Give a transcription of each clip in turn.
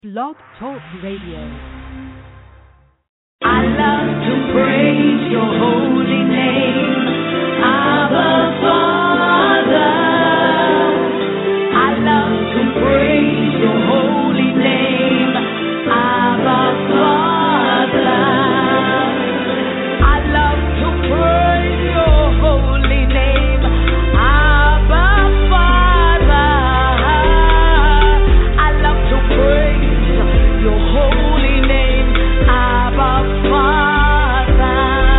Blog Talk Radio. I love to praise your holy name, Abba Father. I love to praise your holy name, Abba Father. I love to praise your holy name, Abba Father. I love to praise your holy name, Abba Father.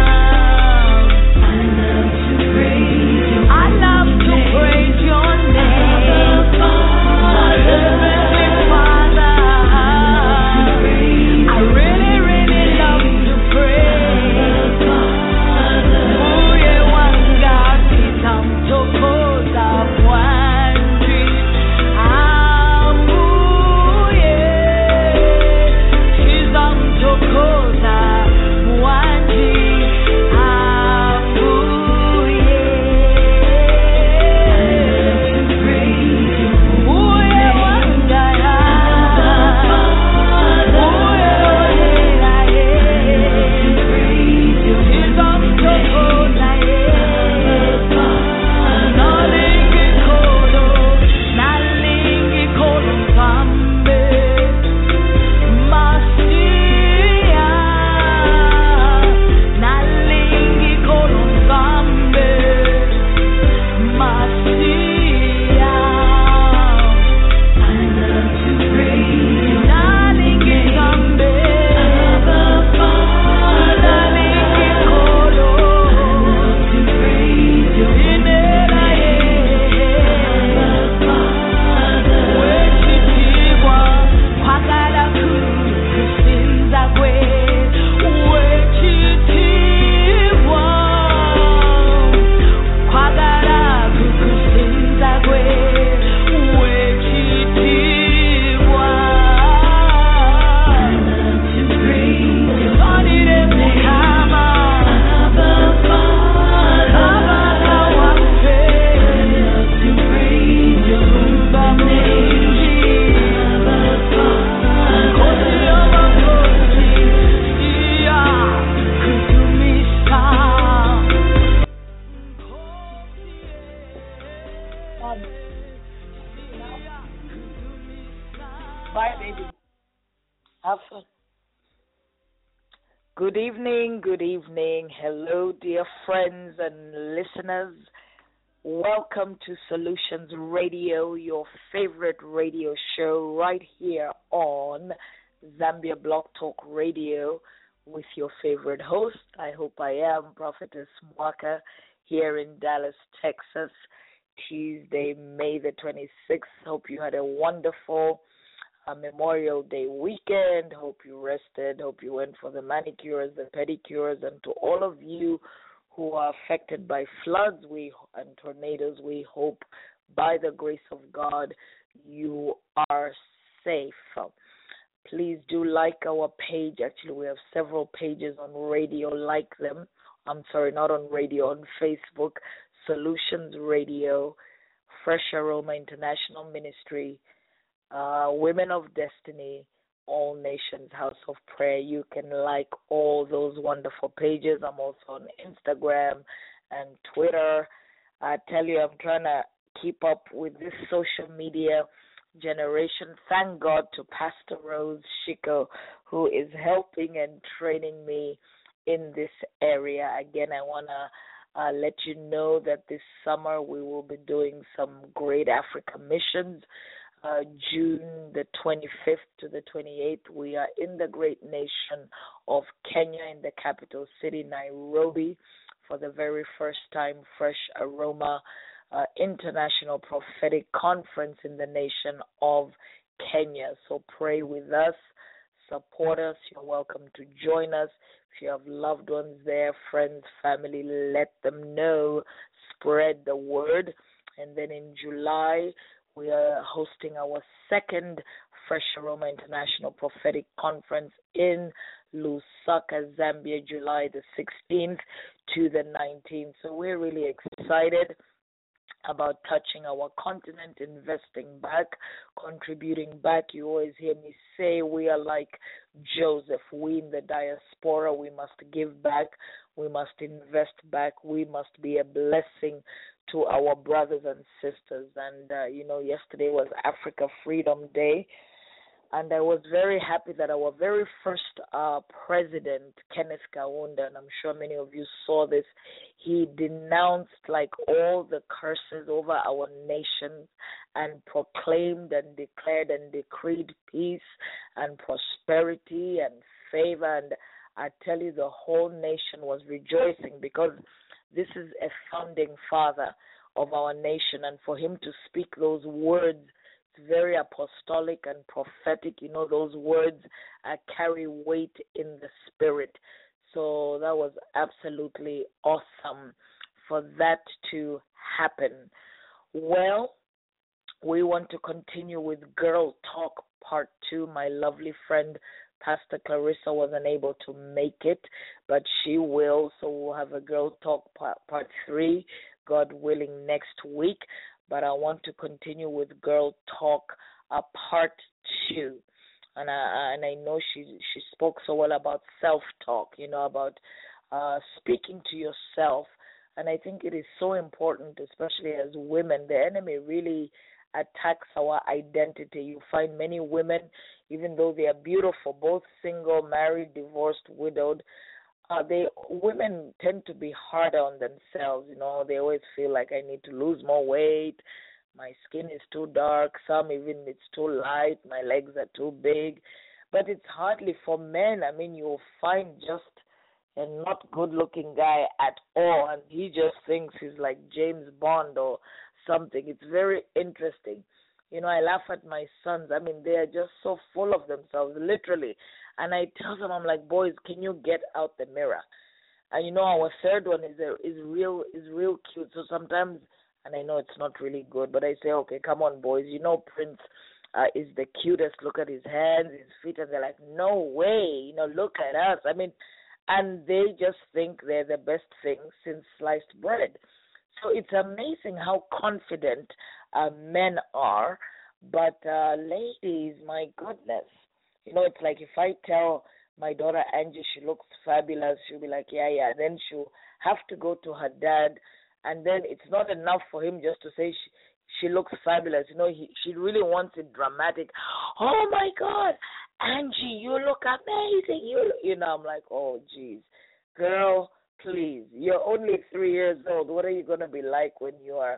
I love to praise your name, Heavenly Father. I really, really love to praise. Uye wanga kitamtokoza Bwanji. Amuye kitamtokoza Bwanji. Uye wanga Bye, baby. Have fun. Good evening, good evening. Hello, dear friends and listeners. Welcome to Solutions Radio, your favorite radio show right here on Zambia Blog Talk Radio with your favorite host. I hope I am Prophetess Mwaka here in Dallas, Texas, Tuesday, May the 26th. Hope you had a wonderful Memorial Day weekend. Hope you rested. Hope you went for the manicures, the pedicures, and to all of you who are affected by floods and tornadoes, we hope by the grace of God you are safe. Please do like our page. Actually, we have several pages on radio. Like them. I'm sorry, not on radio, on Facebook. Solutions Radio, Fresh Aroma International Ministry, Women of Destiny, All Nations House of Prayer. You can like all those wonderful pages. I'm also on Instagram and Twitter. I tell you, I'm trying to keep up with this social media generation. Thank God to Pastor Rose Shiko, who is helping and training me in this area. Again, I want to let you know that this summer we will be doing some great Africa missions. June the 25th to the 28th, we are in the great nation of Kenya in the capital city, Nairobi, for the very first time, Fresh Aroma International Prophetic Conference in the nation of Kenya. So pray with us, support us. You're welcome to join us. If you have loved ones there, friends, family, let them know. Spread the word. And then in July, we are hosting our second Fresh Aroma International Prophetic Conference in Lusaka, Zambia, July the 16th to the 19th. So we're really excited. about touching our continent, investing back, contributing back. You always hear me say we are like Joseph. We in the diaspora, we must give back, we must invest back, we must be a blessing to our brothers and sisters. And, yesterday was Africa Freedom Day. And I was very happy that our very first president, Kenneth Kaunda, and I'm sure many of you saw this, he denounced like all the curses over our nation and proclaimed and declared and decreed peace and prosperity and favor. And I tell you, the whole nation was rejoicing because this is a founding father of our nation. And for him to speak those words, it's very apostolic and prophetic. Those words carry weight in the spirit. So that was absolutely awesome for that to happen. Well, we want to continue with Girl Talk Part 2. My lovely friend, Pastor Clarissa, wasn't able to make it, but she will. So we'll have a Girl Talk Part 3, God willing, next week. But I want to continue with Girl Talk Part 2. And I know she spoke so well about self-talk, about speaking to yourself. And I think it is so important, especially as women. The enemy really attacks our identity. You find many women, even though they are beautiful, both single, married, divorced, widowed, women tend to be harder on themselves. They always feel like I need to lose more weight. My skin is too dark. Some even it's too light. My legs are too big. But it's hardly for men. I mean, you'll find just a not good-looking guy at all, and he just thinks he's like James Bond or something. It's very interesting. I laugh at my sons. I mean, they are just so full of themselves, literally. And I tell them, I'm like, boys, can you get out the mirror? And our third one is real cute. So sometimes, and I know it's not really good, but I say, okay, come on, boys. Prince is the cutest. Look at his hands, his feet, and they're like, no way. Look at us. I mean, and they just think they're the best thing since sliced bread. So it's amazing how confident men are. But ladies, my goodness, it's like if I tell my daughter Angie she looks fabulous, she'll be like, yeah. Then she'll have to go to her dad, and then it's not enough for him just to say she looks fabulous. She really wants it dramatic. Oh my God, Angie, you look amazing. I'm like, oh geez, girl, please, you're only 3 years old. What are you going to be like when you are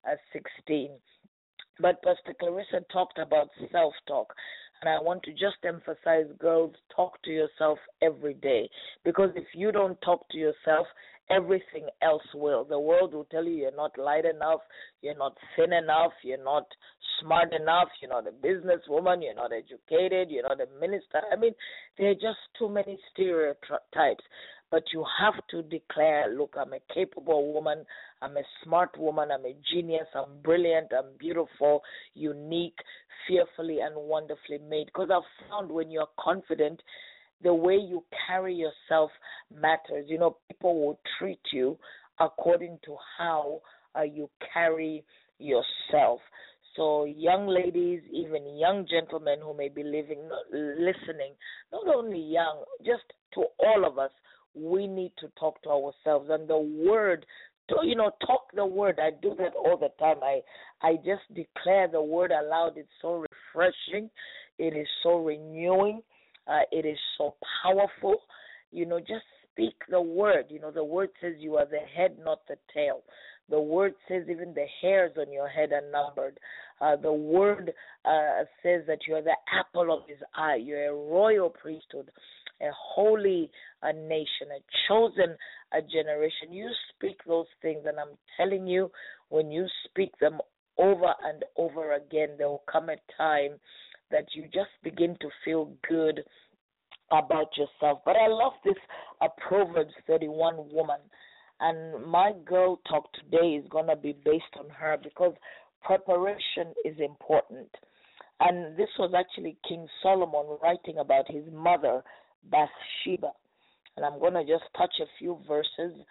16? But Pastor Clarissa talked about self-talk. And I want to just emphasize, girls, talk to yourself every day. Because if you don't talk to yourself, everything else will. The world will tell you you're not light enough, you're not thin enough, you're not smart enough, you're not a businesswoman, you're not educated, you're not a minister. I mean, there are just too many stereotypes. But you have to declare, look, I'm a capable woman, I'm a smart woman, I'm a genius, I'm brilliant, I'm beautiful, unique, fearfully and wonderfully made. Because I've found when you're confident, the way you carry yourself matters. People will treat you according to how you carry yourself. So young ladies, even young gentlemen who may be listening, not only young, just to all of us, we need to talk to ourselves. And the word, talk the word. I do that all the time. I just declare the word aloud. It's so refreshing. It is so renewing. It is so powerful. Just speak the word. The word says you are the head, not the tail. The word says even the hairs on your head are numbered. The word says that you are the apple of his eye. You're a royal priesthood, a holy nation, a chosen generation. You speak those things, and I'm telling you, when you speak them over and over again, there will come a time that you just begin to feel good about yourself. But I love this Proverbs 31 woman. And my girl talk today is going to be based on her because preparation is important. And this was actually King Solomon writing about his mother, Bathsheba. And I'm going to just touch a few verses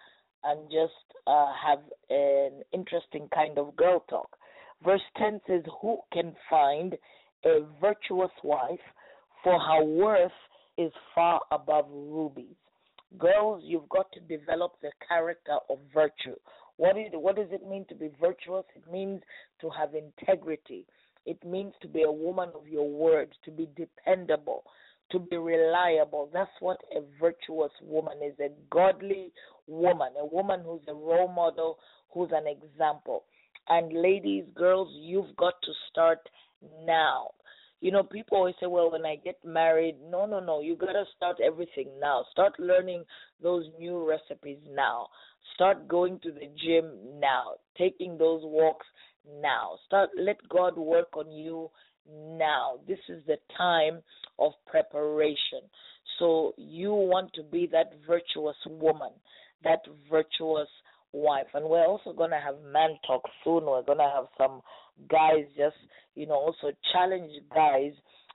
and just have an interesting kind of girl talk. Verse 10 says, "Who can find a virtuous wife? For her worth is far above rubies." Girls, you've got to develop the character of virtue. What does it mean to be virtuous? It means to have integrity. It means to be a woman of your word, to be dependable, to be reliable. That's what a virtuous woman is, a godly woman, a woman who's a role model, who's an example. And ladies, girls, you've got to start now. You know, people always say, well, when I get married, no. You got to start everything now. Start learning those new recipes now. Start going to the gym now, taking those walks now. Let God work on you now. This is the time of preparation. So you want to be that virtuous woman, that virtuous wife. And we're also going to have man talk soon. We're going to have some guys just, also challenge guys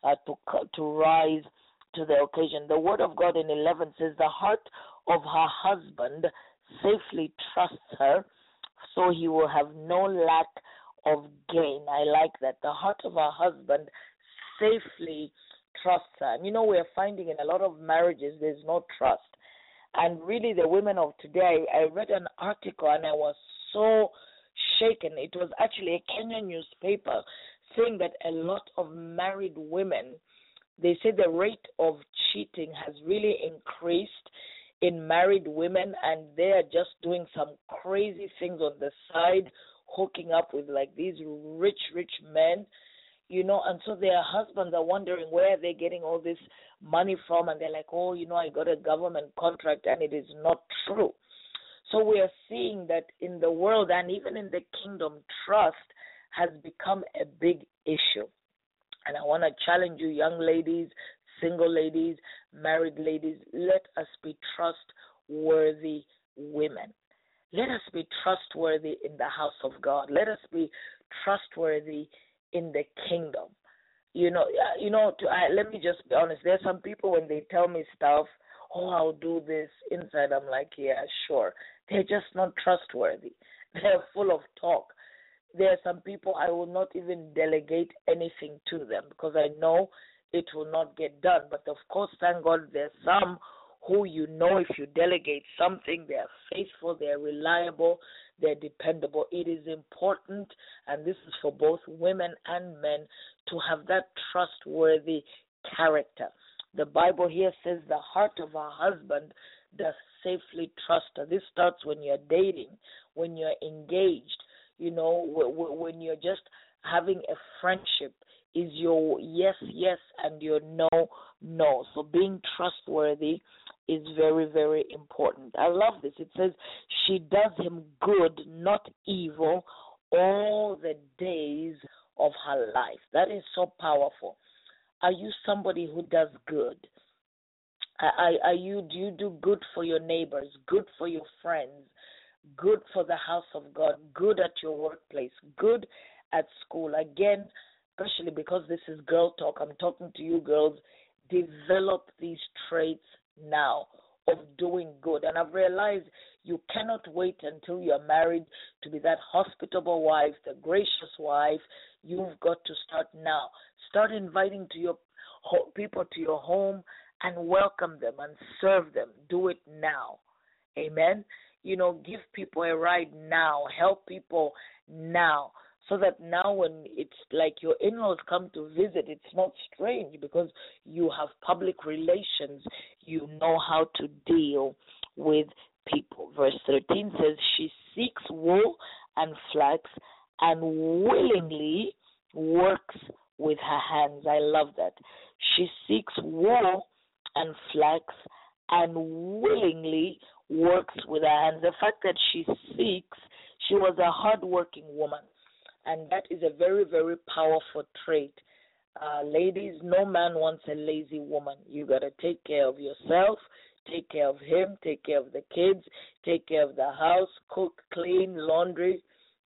to rise to the occasion. The word of God in 11 says, "The heart of her husband safely trusts her, so he will have no lack of gain." I like that. The heart of her husband safely trusts her. And we're finding in a lot of marriages there's no trust. And really, the women of today, I read an article and I was so shaken. It was actually a Kenyan newspaper saying that a lot of married women, they say the rate of cheating has really increased in married women, and they are just doing some crazy things on the side, hooking up with like these rich men, and so their husbands are wondering where they're getting all this money from, and they're like, oh, I got a government contract, and it is not true. So we are seeing that in the world and even in the kingdom, trust has become a big issue. And I want to challenge you, young ladies, single ladies, married ladies, let us be trustworthy women. Let us be trustworthy in the house of God. Let us be trustworthy in the kingdom. Let me just be honest. There are some people, when they tell me stuff, oh, I'll do this, inside I'm like, yeah, sure. They're just not trustworthy. They're full of talk. There are some people I will not even delegate anything to them because I know it will not get done. But of course, thank God, there's some who if you delegate something, they're faithful, they're reliable, they're dependable. It is important, and this is for both women and men, to have that trustworthy character. The Bible here says the heart of a husband does safely trust her. This starts when you're dating, when you're engaged, when you're just having a friendship. Is your yes, and your no, no. So being trustworthy is very, very important. I love this. It says, she does him good, not evil, all the days of her life. That is so powerful. Are you somebody who does good? Do you do good for your neighbors, good for your friends, good for the house of God, good at your workplace, good at school? Again, especially because this is girl talk, I'm talking to you girls, develop these traits now of doing good. And I've realized you cannot wait until you're married to be that hospitable wife, the gracious wife. You've got to start now. Start inviting people to your home and welcome them and serve them. Do it now. Amen. Give people a ride now. Help people now. So that now when it's like your in-laws come to visit, it's not strange because you have public relations. You know how to deal with people. Verse 13 says, she seeks wool and flax and willingly works with her hands. I love that. She seeks wool and flax and willingly works with her hands. The fact that she was a hardworking woman. And that is a very, very powerful trait. Ladies, no man wants a lazy woman. You got to take care of yourself, take care of him, take care of the kids, take care of the house, cook, clean, laundry.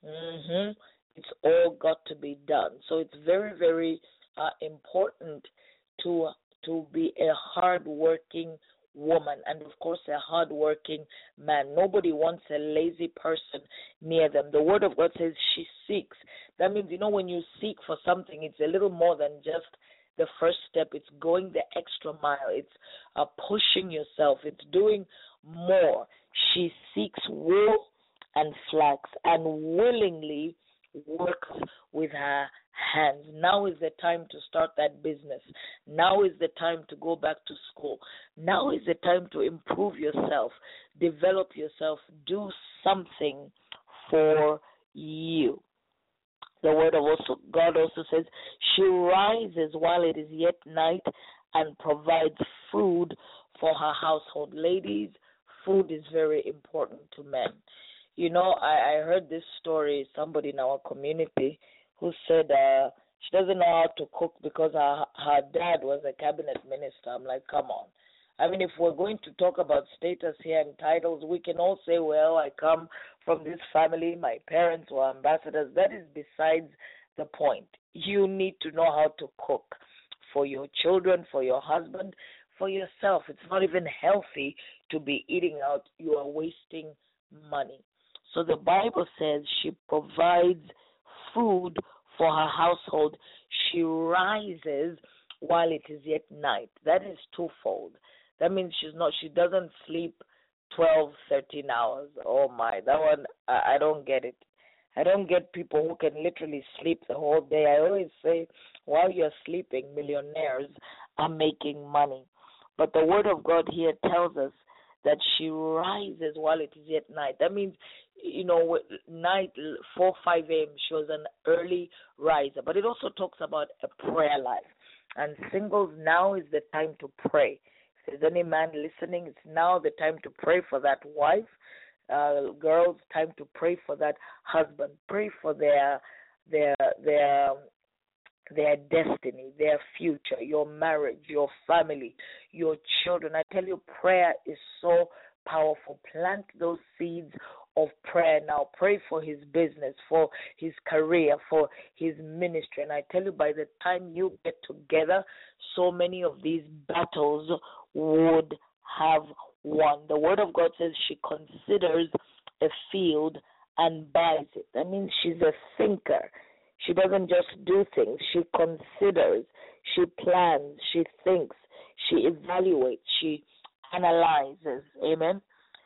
It's all got to be done. So it's very, very important to be a hard-working woman, and of course a hardworking man. Nobody wants a lazy person near them. The Word of God says she seeks. That means, when you seek for something, it's a little more than just the first step. It's going the extra mile. It's pushing yourself. It's doing more. She seeks wool and flax and willingly works with her hands. Now is the time to start that business. Now is the time to go back to school. Now is the time to improve yourself, develop yourself, do something for you. The Word of God also says, she rises while it is yet night and provides food for her household. Ladies, food is very important to men. I heard this story, somebody in our community who said she doesn't know how to cook because her dad was a cabinet minister. I'm like, come on. I mean, if we're going to talk about status here and titles, we can all say, well, I come from this family, my parents were ambassadors. That is besides the point. You need to know how to cook for your children, for your husband, for yourself. It's not even healthy to be eating out. You are wasting money. So the Bible says she provides food for her household. She rises while it is yet night. That is twofold. That means she doesn't sleep 12, 13 hours. Oh my, that one, I don't get it. I don't get people who can literally sleep the whole day. I always say, while you're sleeping, millionaires are making money. But the Word of God here tells us that she rises while it is yet night. That means, night, 4, 5 a.m., she was an early riser. But it also talks about a prayer life. And singles, now is the time to pray. If there's any man listening, it's now the time to pray for that wife. Girls, time to pray for that husband. Pray for their destiny, their future, your marriage, your family, your children. I tell you, prayer is so powerful. Plant those seeds of prayer now. Pray for his business, for his career, for his ministry. And I tell you, by the time you get together, so many of these battles would have won. The Word of God says she considers a field and buys it. That means she's a thinker. She doesn't just do things. She considers, she plans, she thinks, she evaluates, she analyzes. Amen.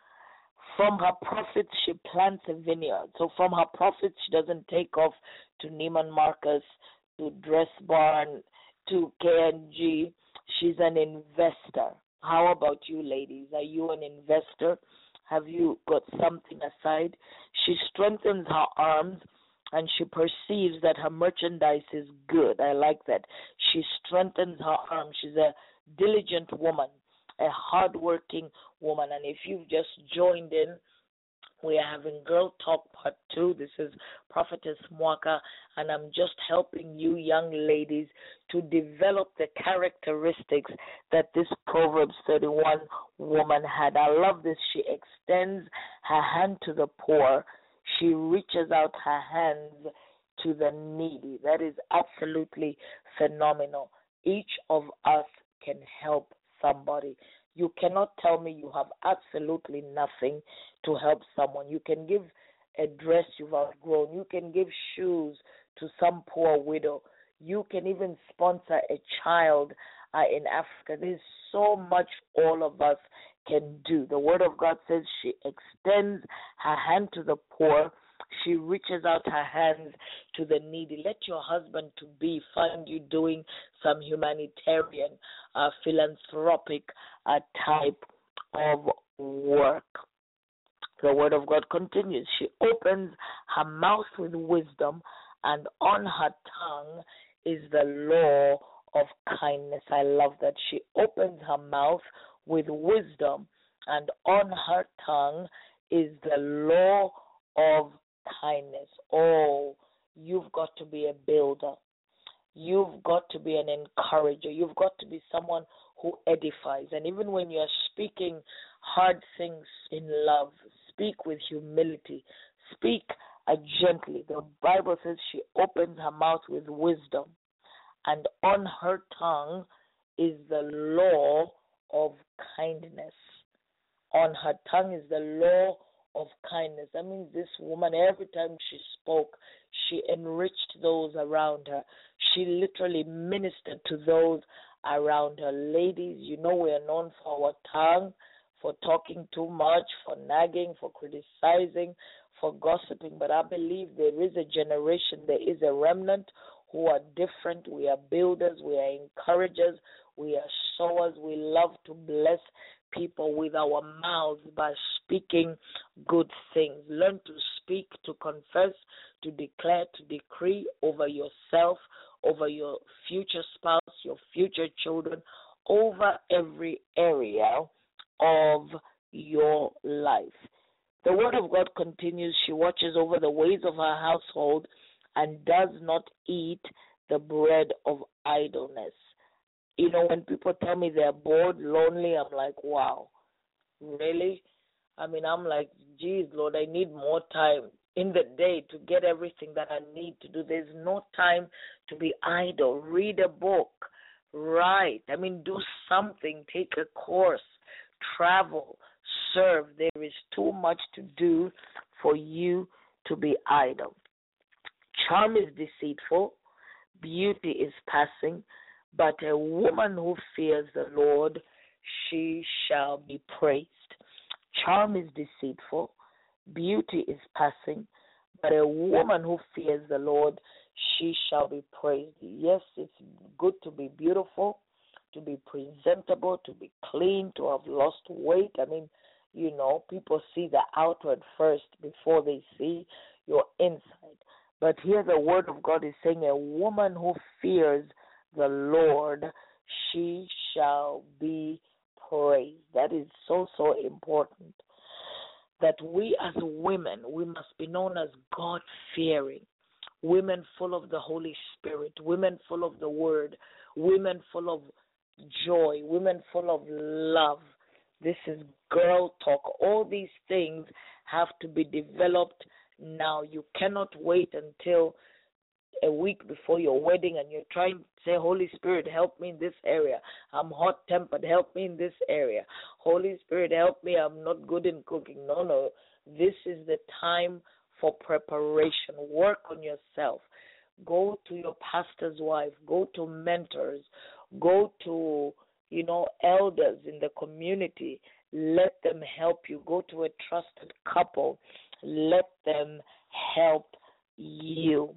From her profits, she plants a vineyard. So from her profits, she doesn't take off to Neiman Marcus, to Dress Barn, to K&G. She's an investor. How about you, ladies? Are you an investor? Have you got something aside? She strengthens her arms and she perceives that her merchandise is good. I like that. She strengthens her arms. She's a diligent woman, a hardworking woman. And if you've just joined in, we are having Girl Talk Part 2. This is Prophetess Mwaka, and I'm just helping you young ladies to develop the characteristics that this Proverbs 31 woman had. I love this. She extends her hand to the poor. She reaches out her hands to the needy. That is absolutely phenomenal. Each of us can help somebody. You cannot tell me you have absolutely nothing to help someone. You can give a dress you've outgrown. You can give shoes to some poor widow. You can even sponsor a child in Africa. There's so much all of us can do. The Word of God says she extends her hand to the poor. She reaches out her hands to the needy. Let your husband to be find you doing some humanitarian, philanthropic type of work. The Word of God continues. She opens her mouth with wisdom, and on her tongue is the law of kindness. I love that. She opens her mouth with wisdom, and on her tongue is the law of kindness. Oh, you've got to be a builder. You've got to be an encourager. You've got to be someone who edifies. And even when you're speaking hard things in love, speak with humility. Speak gently. The Bible says she opens her mouth with wisdom, and on her tongue is the law of kindness. On her tongue is the law of kindness. That means this woman, every time she spoke, she enriched those around her. She literally ministered to those around her. Ladies, you know we are known for our tongue, for talking too much, for nagging, for criticizing, for gossiping. But I believe there is a generation, there is a remnant who are different. We are builders, we are encouragers, we are sowers. We love to bless people with our mouths by speaking good things. Learn to speak, to confess, to declare, to decree over yourself, over your future spouse, your future children, over every area of your life. The word of God continues, she watches over the ways of her household and does not eat the bread of idleness. You know, when people tell me they're bored, lonely, I'm like, wow, really? I'm like, geez, Lord, I need more time in the day to get everything that I need to do. There's no time to be idle. Read a book, write. Do something, take a course, travel, serve. There is too much to do for you to be idle. Charm is deceitful, beauty is passing, but a woman who fears the Lord, she shall be praised. Charm is deceitful, beauty is passing, but a woman who fears the Lord, she shall be praised. Yes, it's good to be beautiful, to be presentable, to be clean, to have lost weight. People see the outward first before they see your inside. But here the word of God is saying a woman who fears the Lord, she shall be praised. That is so, so important. That we as women, we must be known as God-fearing. Women full of the Holy Spirit, women full of the Word, women full of joy, women full of love. This is girl talk. All these things have to be developed now. You cannot wait until a week before your wedding and you're trying to say, Holy Spirit, help me in this area. I'm hot-tempered. Help me in this area. Holy Spirit, help me. I'm not good in cooking. No. This is the time for preparation. Work on yourself. Go to your pastor's wife. Go to mentors. Go to, elders in the community. Let them help you. Go to a trusted couple. Let them help you.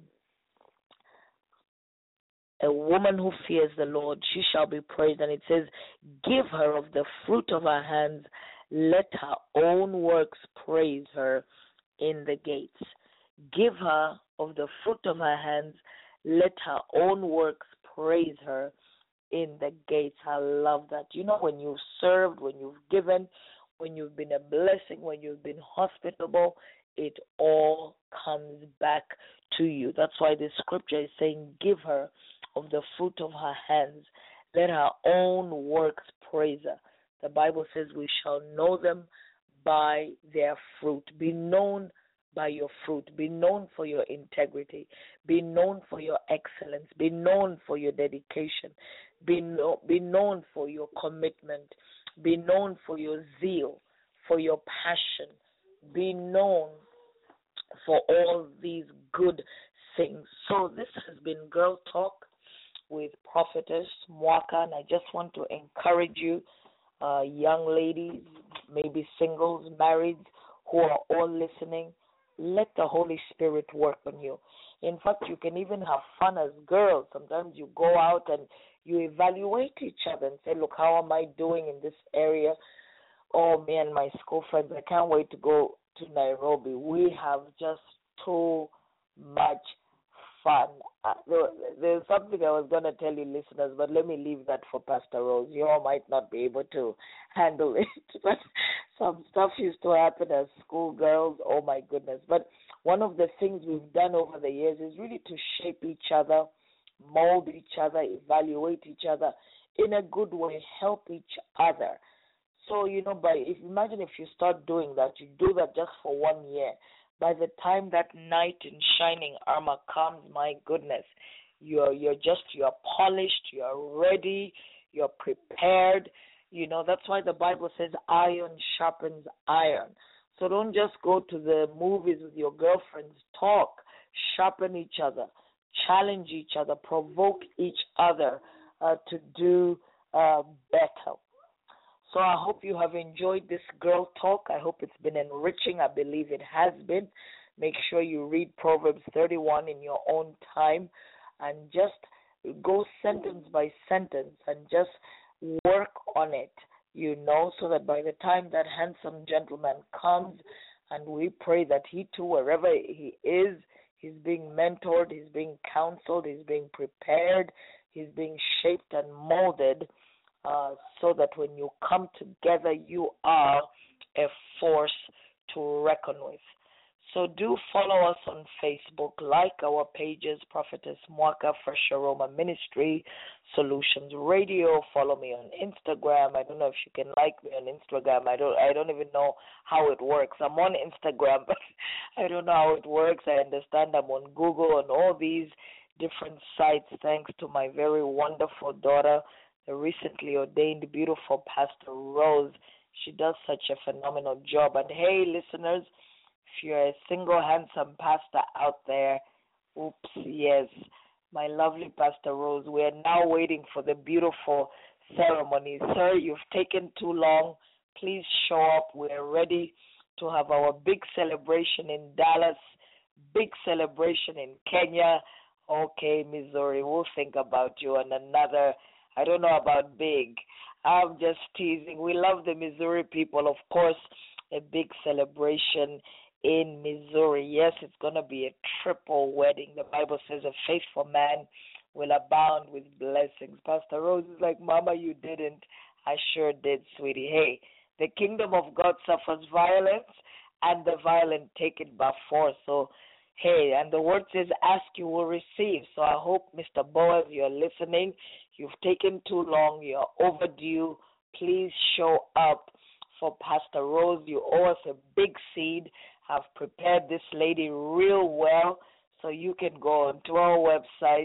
A woman who fears the Lord, she shall be praised. And it says, give her of the fruit of her hands. Let her own works praise her in the gates. Give her of the fruit of her hands. Let her own works praise her in the gates. I love that. When you've served, when you've given, when you've been a blessing, when you've been hospitable, it all comes back to you. That's why the scripture is saying, give her of the fruit of her hands. Let her own works praise her. The Bible says we shall know them by their fruit. Be known by your fruit. Be known for your integrity. Be known for your excellence. Be known for your dedication. Be known for your commitment. Be known for your zeal, for your passion. Be known for all these good things. So this has been Girl Talk with Prophetess Mwaka, and I just want to encourage you, young ladies, maybe singles, marrieds, who are all listening, let the Holy Spirit work on you. In fact, you can even have fun as girls. Sometimes you go out and you evaluate each other and say, look, how am I doing in this area? Oh, me and my school friends, I can't wait to go to Nairobi. We have just too much fun. There's something I was going to tell you, listeners, but let me leave that for Pastor Rose. You all might not be able to handle it, but some stuff used to happen as schoolgirls. Oh, my goodness. But one of the things we've done over the years is really to shape each other, mold each other, evaluate each other in a good way, help each other. So, imagine if you start doing that, you do that just for 1 year. By the time that knight in shining armor comes, my goodness, you're polished, you're ready, you're prepared, That's why the Bible says iron sharpens iron. So don't just go to the movies with your girlfriends. Talk, sharpen each other, challenge each other, provoke each other to do better. So I hope you have enjoyed this girl talk. I hope it's been enriching. I believe it has been. Make sure you read Proverbs 31 in your own time and just go sentence by sentence and just work on it, so that by the time that handsome gentleman comes, and we pray that he too, wherever he is, he's being mentored, he's being counseled, he's being prepared, he's being shaped and molded, so that when you come together, you are a force to reckon with. So do follow us on Facebook, like our pages, Prophetess Mwaka, Fresh Aroma Ministry, Solutions Radio. Follow me on Instagram. I don't know if you can like me on Instagram. I don't even know how it works. I'm on Instagram, but I don't know how it works. I understand I'm on Google and all these different sites, thanks to my very wonderful daughter, the recently ordained, beautiful Pastor Rose. She does such a phenomenal job. And hey, listeners, if you're a single, handsome pastor out there, yes, my lovely Pastor Rose, we are now waiting for the beautiful ceremony. Sir, you've taken too long. Please show up. We're ready to have our big celebration in Dallas, big celebration in Kenya. Okay, Missouri, we'll think about you on another. I don't know about big. I'm just teasing. We love the Missouri people. Of course, a big celebration in Missouri. Yes, it's going to be a triple wedding. The Bible says a faithful man will abound with blessings. Pastor Rose is like, Mama, you didn't. I sure did, sweetie. Hey, the kingdom of God suffers violence, and the violent take it by force. So, hey, and the word says, ask, you will receive. So I hope, Mr. Boaz, you're listening. You've taken too long. You're overdue. Please show up for Pastor Rose. You owe us a big seed. I've prepared this lady real well, so you can go onto our website,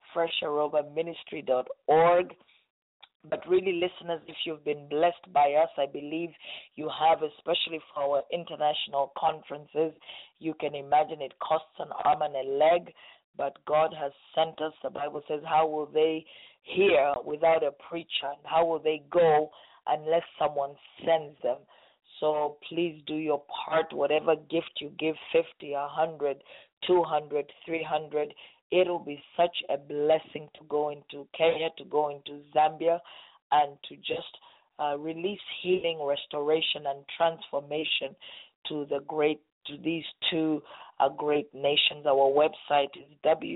fresharomaministry.org. But really, listeners, if you've been blessed by us, I believe you have, especially for our international conferences. You can imagine it costs an arm and a leg, but God has sent us. The Bible says, how will they hear without a preacher? And how will they go unless someone sends them? So please do your part. Whatever gift you give, 50, 100, 200, 300, it'll be such a blessing to go into Kenya, to go into Zambia, and to just release healing, restoration, and transformation to these two great nations. Our website is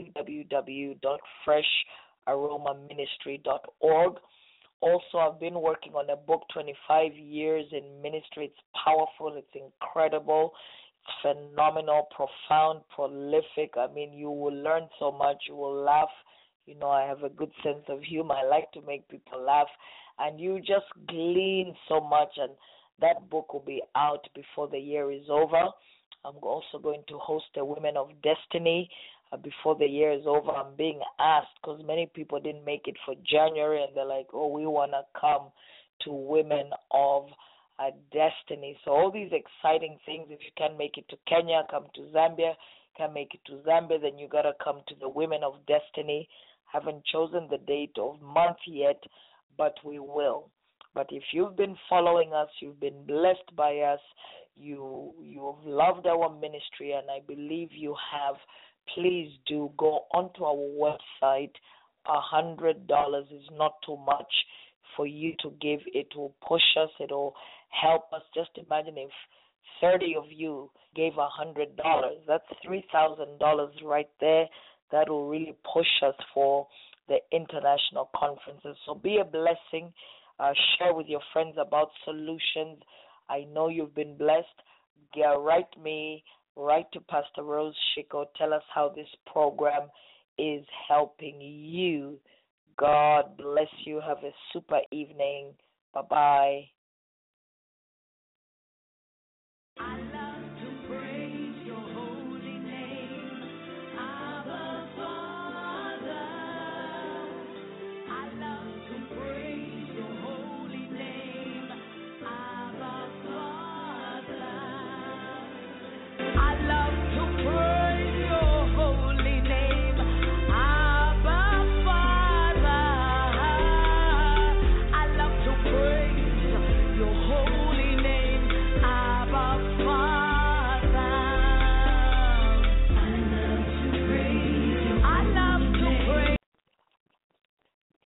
www.fresharomaministry.org. Also, I've been working on a book, 25 Years in Ministry. It's powerful. It's incredible. It's phenomenal, profound, prolific. I mean, you will learn so much. You will laugh. I have a good sense of humor. I like to make people laugh. And you just glean so much. And that book will be out before the year is over. I'm also going to host a Women of Destiny before the year is over. I'm being asked because many people didn't make it for January, and they're like, oh, we want to come to Women of Destiny. So all these exciting things. If you can make it to Kenya, come to Zambia. Can't make it to Zambia, then you got to come to the Women of Destiny. Haven't chosen the date of month yet, but we will. But if you've been following us, you've been blessed by us, you've loved our ministry, and I believe you have, please do go onto our website. $100 is not too much for you to give. It will push us. It will help us. Just imagine if 30 of you gave $100. That's $3,000 right there. That will really push us for the international conferences. So be a blessing. Share with your friends about Solutions. I know you've been blessed. Write to Pastor Rose Shiko. Tell us how this program is helping you. God bless you. Have a super evening. Bye-bye.